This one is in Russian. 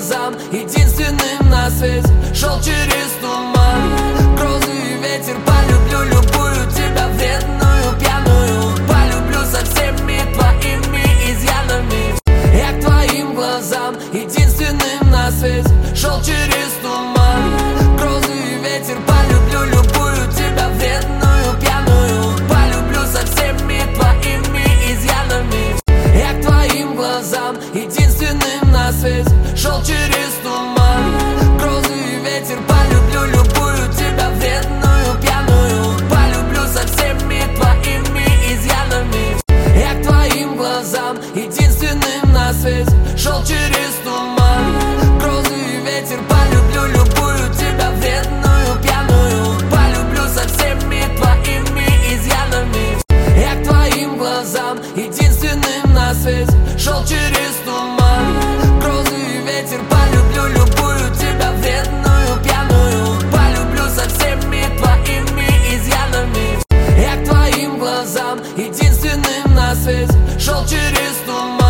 глазам, единственным на свете. Шел через туман, грозы и ветер. Полюблю любую тебя, вредную, пьяную. Полюблю со всеми твоими изъянами. Я к твоим глазам, единственным на свете. Шел через туман, грозы и ветер. Полюблю любую тебя, вредную, пьяную. Полюблю со всеми твоими изъянами. Я к твоим глазам, единственным на свете. Шел через туман, грозы и ветер. Полюблю любую тебя, вредную, пьяную. Полюблю со всеми твоими изъянами. Я к твоим глазам, единственным на свете. Шел через туман, грозы и ветер. Полюблю любую тебя, вредную, пьяную. Полюблю со всеми твоими изъянами. Я к твоим глазам, единственным на свете. Шел через туман, грозы и ветер. Полюблю любую тебя, вредную, пьяную. Полюблю со всеми твоими изъянами. Я к твоим глазам, единственным на свете. Шел через туман.